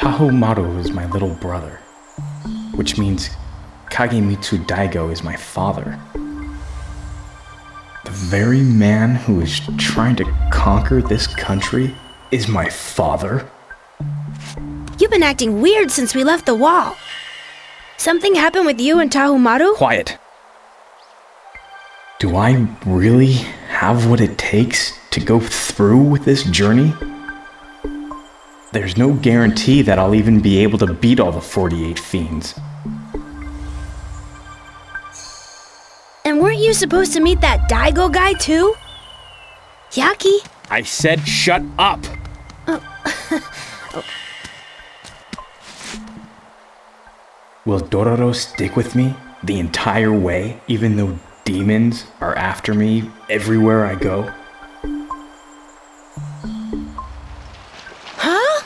Tahumaru is my little brother, which means Kagemitsu Daigo is my father. The very man who is trying to conquer this country is my father? You've been acting weird since we left the wall. Something happened with you and Tahumaru? Quiet. Do I really have what it takes to go through with this journey? There's no guarantee that I'll even be able to beat all the 48 fiends. And weren't you supposed to meet that Daigo guy too? Yaki? I said shut up! Will Dororo stick with me the entire way, even though demons are after me everywhere I go? Huh?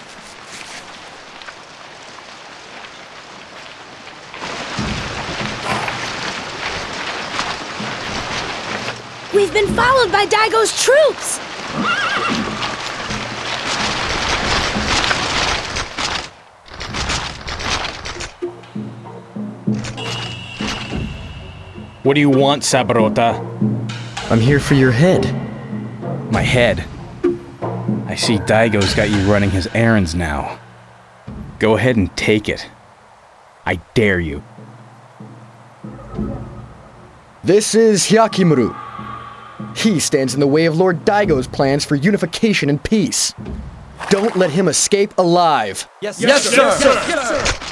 We've been followed by Daigo's troops! What do you want, Saburota? I'm here for your head. My head? I see Daigo's got you running his errands now. Go ahead and take it. I dare you. This is Hyakimuru. He stands in the way of Lord Daigo's plans for unification and peace. Don't let him escape alive. Yes, sir.